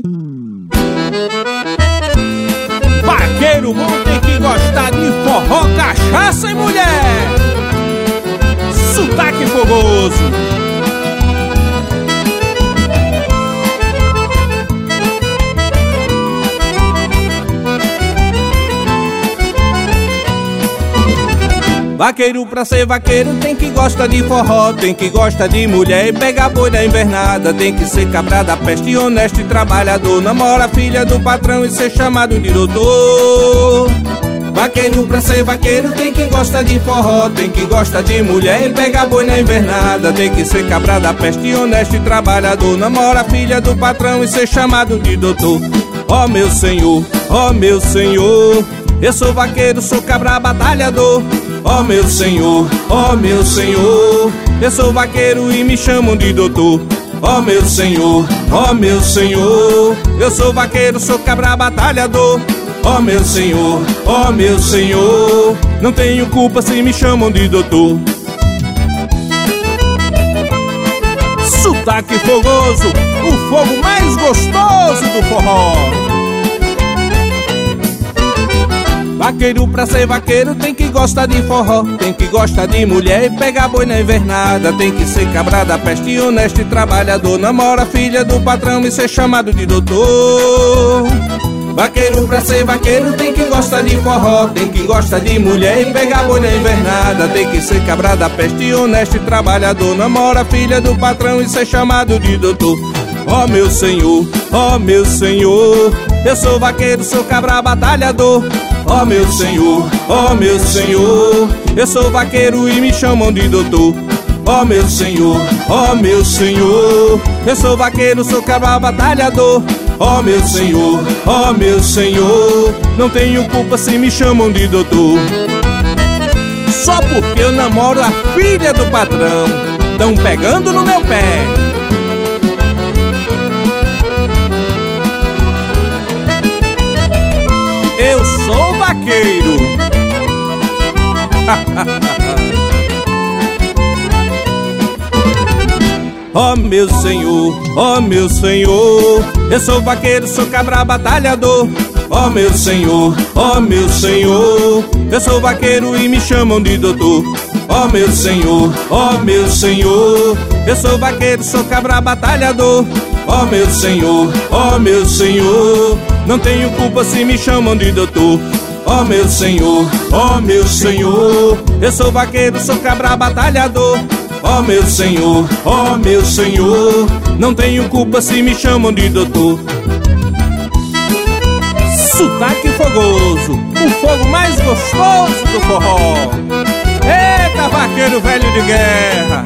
Vaqueiro bom tem que gostar de forró, cachaça e mulher. Sotaque fogoso. Vaqueiro pra ser vaqueiro tem que gostar de forró, tem que gostar de mulher e pegar boi na invernada. Tem que ser cabra da peste, honesto e trabalhador, namora a filha do patrão e ser chamado de doutor. Vaqueiro pra ser vaqueiro tem que gostar de forró, tem que gostar de mulher e pegar boi na invernada. Tem que ser cabra da peste, honesto e trabalhador, namora a filha do patrão e ser chamado de doutor. Ó meu senhor, eu sou vaqueiro, sou cabra batalhador. Ó meu senhor, eu sou vaqueiro e me chamam de doutor. Ó meu senhor, eu sou vaqueiro, sou cabra batalhador. Ó meu senhor, não tenho culpa se me chamam de doutor. Sotaque fogoso, o fogo mais gostoso do forró. Vaqueiro pra ser vaqueiro tem que gostar de forró, tem que gostar de mulher e pegar boi na invernada. Tem que ser cabra da peste, honesto e trabalhador, namora a filha do patrão e ser chamado de doutor. Vaqueiro pra ser vaqueiro tem que gostar de forró, tem que gostar de mulher e pegar boi na invernada. Tem que ser cabra da peste, honesto e trabalhador, namora a filha do patrão e ser chamado de doutor. Ó meu senhor, eu sou vaqueiro, sou cabra batalhador. Ó meu senhor, eu sou vaqueiro e me chamam de doutor. Ó meu senhor, eu sou vaqueiro, sou cabra batalhador. Ó meu senhor, não tenho culpa se me chamam de doutor. Só porque eu namoro a filha do patrão, tão pegando no meu pé. Eu sou vaqueiro. Ó meu senhor, eu sou vaqueiro, sou cabra batalhador. Ó meu senhor, eu sou vaqueiro e me chamam de doutor. Ó meu senhor, eu sou vaqueiro, sou cabra batalhador. Ó meu senhor, não tenho culpa se me chamam de doutor. Ó meu senhor, eu sou vaqueiro, sou cabra batalhador. Ó meu senhor, não tenho culpa se me chamam de doutor. Sotaque fogoso, o fogo mais gostoso do forró. Eita, vaqueiro velho de guerra.